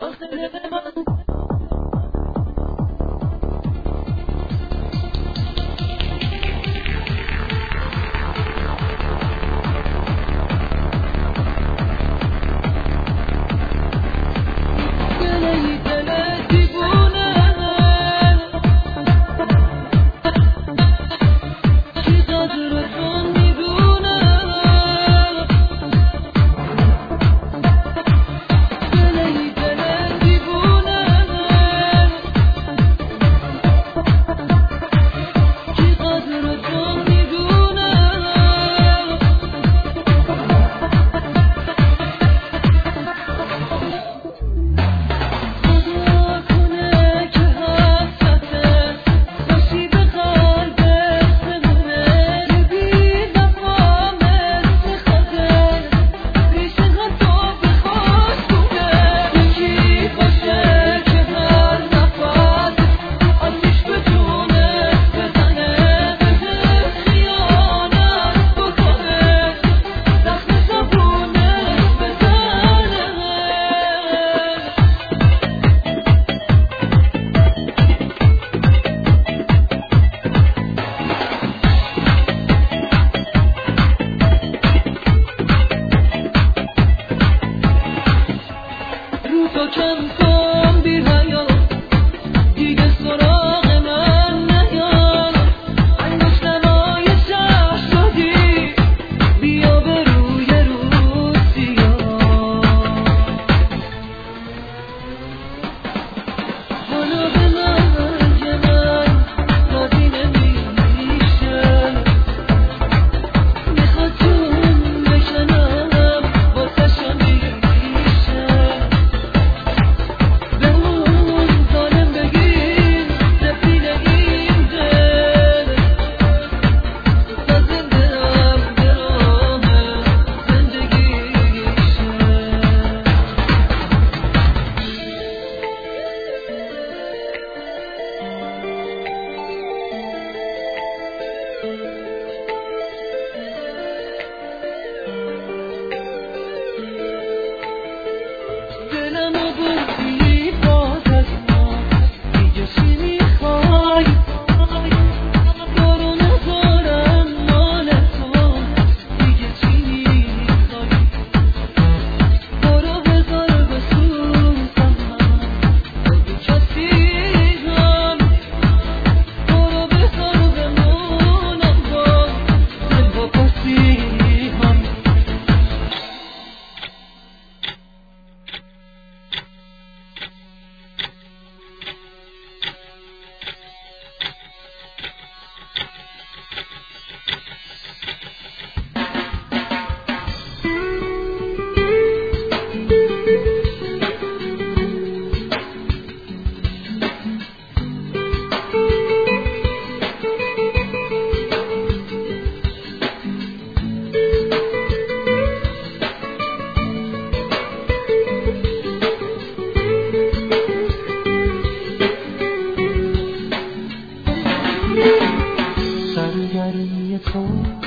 سرگرمی تو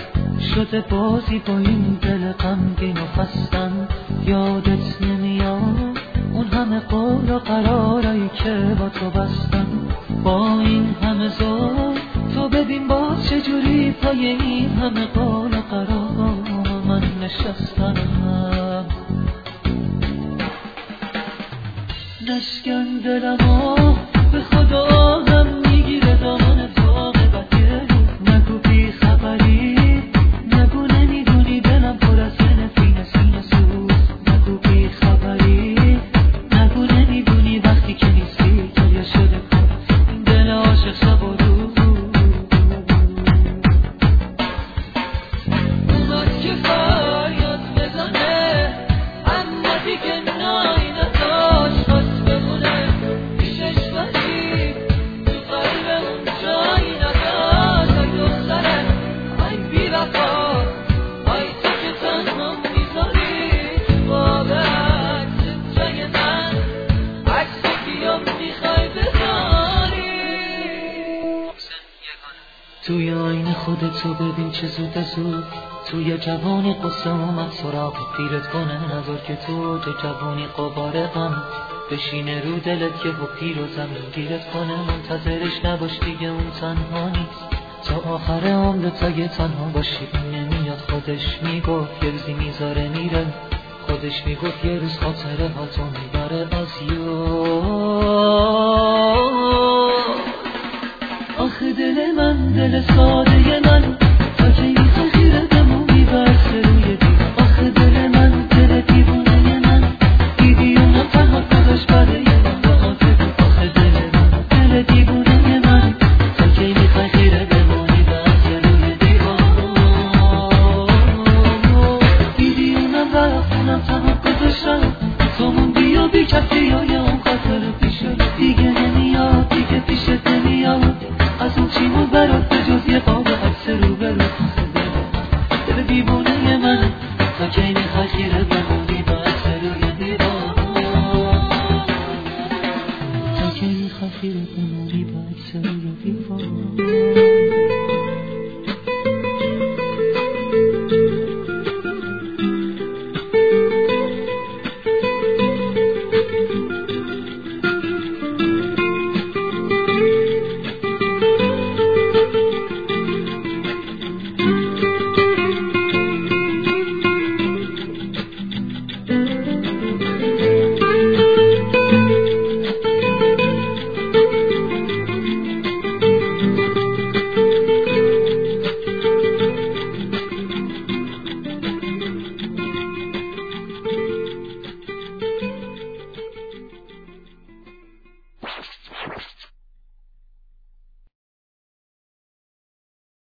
شده بازی با این دل غمگین و خستم. یادت نمیاد اون همه قول و قرارایی که با تو بستم؟ با این همه زور تو ببین باز چجوری پای این همه قول و قرار من نشستم. نشکن دلمو به خدا هم میگیره دامن باغ بدگری. نگو بی خبری، نگو نمیدونی دلم پر از نفرین سینه سوز. نگو بی خبری، نگو نمیدونی وقتی که نیستی گریه شده کن این دل عاشق شب و روز. اومد که فریاد بزنه اما دیگه نایی نداشت خواست بمونه پیشش ولی تو قلب اون جایی نداشت. ای دختره ای بی‌وفا، ای تو که تنها میذاری تو باب عکس جای من عکس کیو میخوای بذاری. توی آینه خودتو ببین چه زود زود توی جوانی قصه اومد سراغ پیرت کنه. نذار که تو جوانی قبار غم بشینه رو دلت که حقی رو زمین گیرت کنه، منتظرش نباش دیگه اون تنها نیست. تا آخر عمرت اگه تنها باشی نمیاد. خودش میگفت یه روزی میذاره میره، خودش میگفت یه روز خاطره ها تو میبره از آخه دل من، دل ساده من، تا که میخوای خیره بمونی بس روی دیوار. آخه دل من، دل دیوونه من، دیدی اونم تنها گذاشت برای من با عاطفه. آخه دل من، دل دیوونه من، تا که میخوای خیره بمونی بس روی دیوار. دیدی اونم رفت، اونم تنها گذاشتم، تو موندی و بی کسی های اون خاطر پیشه. دیگه نمیاد، دیگه پیشت نمیاد، از اون چی بود برات به جز یه قاب عکس رو برو. دل دیوونه من، تا کی میخوای خیره بمونی با عکس روی دیوار. تا کی میخوای خیره بمونی با عکس روی دیوار.